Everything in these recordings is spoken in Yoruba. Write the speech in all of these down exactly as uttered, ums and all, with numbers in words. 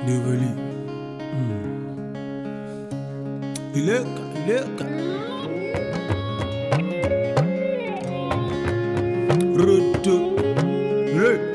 Devoli. Ileka, ileka. Roto. Roto.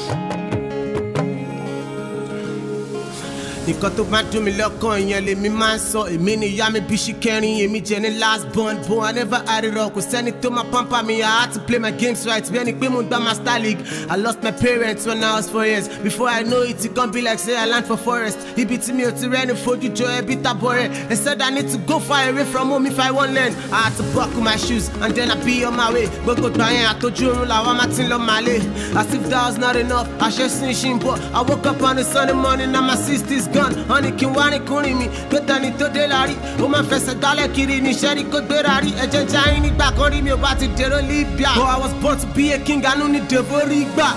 Nǹkan tó bá dùn mí lọ́kàn ìyẹn lèmi máa ń sọ. Èmi ni ìyá mi bí ṣe kẹrin, èmi jẹ́ ní last born. But I never had it all. Kò sẹ́ni tó máa pamper mi. I had to play my games right. Bí ẹni pé mo gbá Master League. I lost my parents when I was four years. Before I know it, it gon be like say I land for forest. Ibi tí mi ò ti rẹ́ni fojú jọ ẹbí tàbọ̀ rẹ̀. They said I need to go far away from home if I wan learn. I had to buckle my shoes and then I be on my way. Gbogbo gbà yẹn àtọ́jú oorun làwọn máa ti lọ máa lé. As if that was not enough, àṣẹ sí ṣì ń bọ̀. I woke up on a Sunday morning and my sister's gone. Honey kí n wá ní kúrin mi, pé tani tó dé la rí. Ó máa fẹsẹ̀ dálẹ̀ kiri ní iṣẹ́ rí kó gbéra rí. Ẹ̀jẹ̀ ń jayín nígbà kan rí mi ò bá ti dèrò Libya. But I was born to be a king, àánú ní dèbò rí gbà.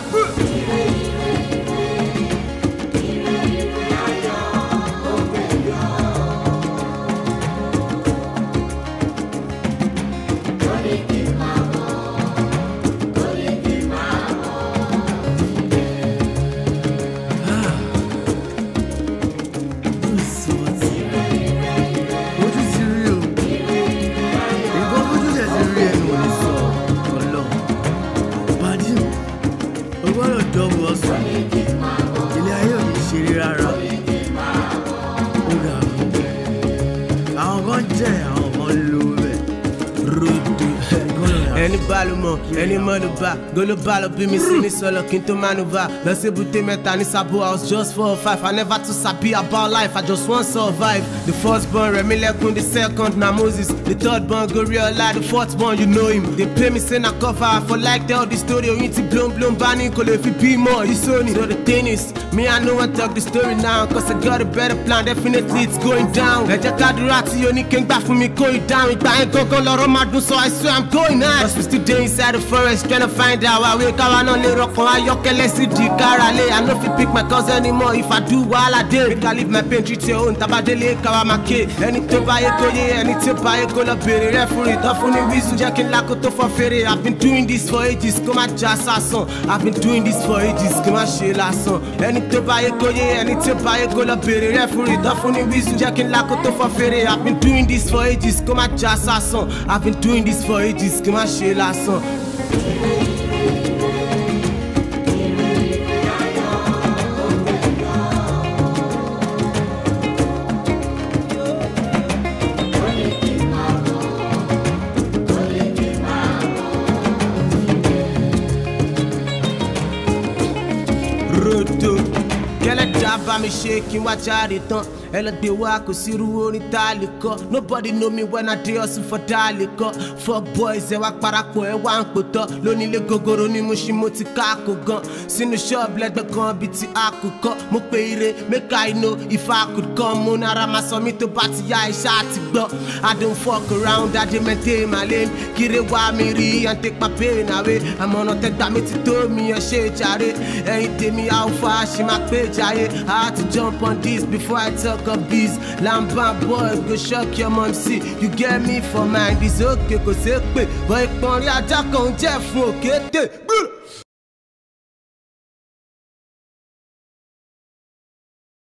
Ilé ayé ò ní ṣeré rárá. Ó ga àwọn kan jẹ́ àwọn kan lò bẹ́ẹ̀. Rodo. Ẹni bá ló mọ̀, ẹni mọ̀ ló bá. Golo bá lọ bí mi sí ní sọ̀lọ̀ kí n tó mánu bá. Lọ sí ebúté mẹ́ta ní Sabo, I was just four or five. I never too sabi about life, I just want survive. The first born Remi Lekun, the second na Moses. The third born Goriola, the fourth born you know him. They play me say na cover, for like tell the story. Oyin ti blown blown bá ní kò lè fi bí mọ̀, you so ni. So the thing is, me I know I talk the story now. Cause I got a better plan, definitely it's going down. Ẹ jẹ́ kádùrá tí o ní kí n gbà fún mi kó ìdáhùn. Ìgbà yẹn gangan lọ́rọ̀ máa dùn, so I swear I'm going now. Cause we still dey inside the forest trying to find out why we káwa náà lè rọkàn ayọ́kẹ́lẹ́ sí di káralé. I no fit pick my cousin anymore if I do wàhálà dé. Make I leave my pain treat your own, tabadélé káwa máa ké. Ẹni tó bá yẹ kó yé, ẹni tí ó bá yẹ kó lọ bèrè rẹ̀ fún ìtọ́ fún ní wíṣù. Jẹ́ kí n lákò tó fọ́ fèrè. I've been doing this for ages, kó má já sásán. I've been doing this for ages, kó má ṣe lásán. Ẹni tó bá yẹ kó yé, ẹni tí ó bá yẹ kó lọ bèrè rẹ̀ fún ìtọ́ fún ní wíṣù. Jẹ́ kí n lákò tó fọ́ fèrè. I've been doing this for ages, kó má já sásán. I've been doing this for ages, kó má ṣe lásán. Rodo. Kẹ́lẹ́ dábàá mi ṣe kí n wá jáde tán. Ẹ lọ gbé wá kò sí irú orin tá a lè kọ. Nobody know me when I dey hustle for tá a lè kọ. Fuck boys ẹ wá parapọ̀ ẹ wá ń pòtọ́. Lónílé gogoro ni mo ṣì mo ti káàkó gan. Sínú ṣọ́ọ̀bù lẹ́gbẹ̀ẹ́ kan bíi ti àkùkọ. Mo pe ire make I know if I could come. Mo nára máa sọ mi tó bá ti yá iṣẹ́ àti gbọ́. I don't fuck around, I dey maintain my lane. Kiri wá mi rí and take my pain away. Àmọ̀nà tẹ́gbà mi ti tó mi ẹ ṣe jàre. Ẹyin tèmi àwòfà ṣì máa pé jàre. I had to jump on this before I talk of bees. Lamba boy go shock your mom see. You get me for mind, it's okay kò ṣe pé. Bọ̀ ìpọ̀nrí ajá kan jẹ́ fún òkété.